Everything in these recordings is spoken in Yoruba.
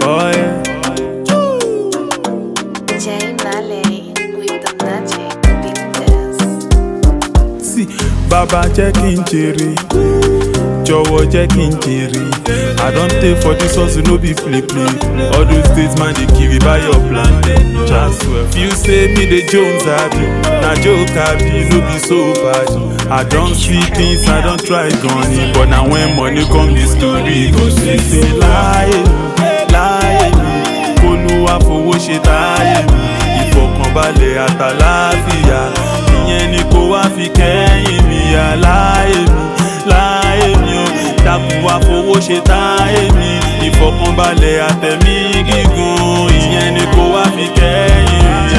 Oh yeah. Jay Malay with the magic pictures. See, Baba jẹ́ kí n jèrè, jọ̀wọ́ jẹ́ kí n jèrè. I don take for this hustle, no be play play. All those days man dey kill me by your plan. Just well. If you say me the Jones abi, na joke abi, no be so bad. I don see things, I don try gone, but na when money come the story go see. Say láyé mi, láyé mi, k'Olúwa fowó ṣe táyé mi. Ìfọ̀kànbalẹ̀ àtàlàáfíà, ìyẹn ni kó wá fi kẹ́yìn mi. Láyé mi, láyé mi o, dákun wá fowó ṣe táyé mi. Ìfọ̀kànbalẹ̀ àtẹ̀mí gígùn, ìyẹn ni kó wá fi kẹ́yìn mi.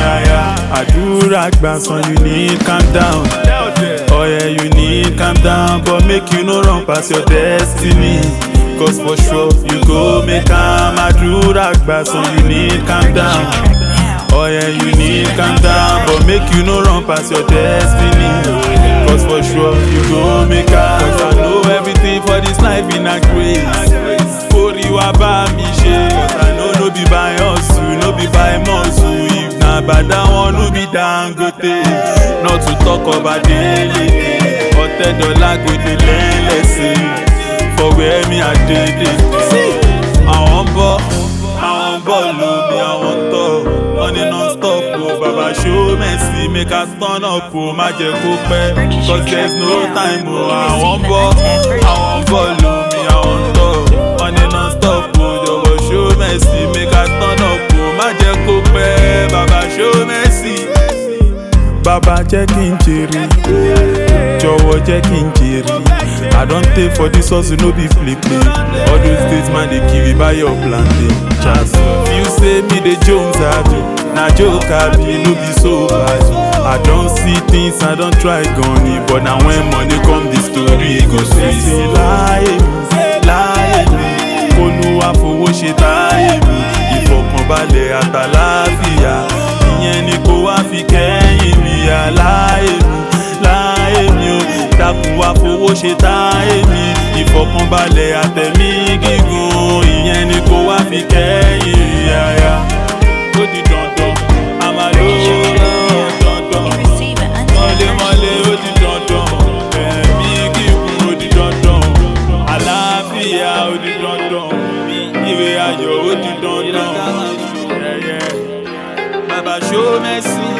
Àdúrà gbà san, you need calm down. Oh yeah, you need calm down, but make you no run past your destiny. Cause for sure you go make am. Àdúrà gbà san, you need calm down. Oh yeah, you need calm down, but make you no run past your destiny. Cause for sure you go make am. Cause I know everything for this life in a grace. Orí wa bá mi ṣe. Cause I know no be by hustle, no be by muscle. If na bada wọn no be Dangote. Not to talk about daily. Ọ̀tẹ̀dọ́là go dey learn lesson for where me I dey. Àwọn bọ̀ lómi, àwọn tọ̀. Money non-stop, oh, Baba show mercy, make us turn up, oh, má jẹ́ kó pẹ́. Cause there's no time, oh, àwọn bọ̀ lómi, àwọn tọ̀. Money non-stop, oh, jọ̀wọ́ show mercy, make us turn up, oh, má jẹ́ kó pẹ́. Baba show mercy. Baba jẹ́ kí n jèrè, jọ̀wọ́ jẹ́ kí n jèrè. I don take for this hustle, no be play play. All those days man dey kill me by your plan. Just you say me the Jones abi, na joke abi, no be so bad. I don see things, I don try gone, but na when money come the story go sweet. Say láyé mi, k'Olúwa fowó ṣe táyé mi. Ìfọ̀kànbalẹ̀ àtàlàáfíà, ìyẹn ni kó wá fi kẹ́yìn mi. Láyé mi o, dákun wá fowó ṣe táyé mi. Ìfọ̀kànbalẹ̀ àtẹ̀mí gígùn, ìyẹn ni kó wá fi kẹ́yìn mi. Ó di dandan, a máa lówó dandan. Mọ́lé ó di dandan, ẹ̀mí gígùn ó di dandan. Àlàáfíà ó di dandan, ìwé ayọ̀ ó di dandan. Baba show mercy.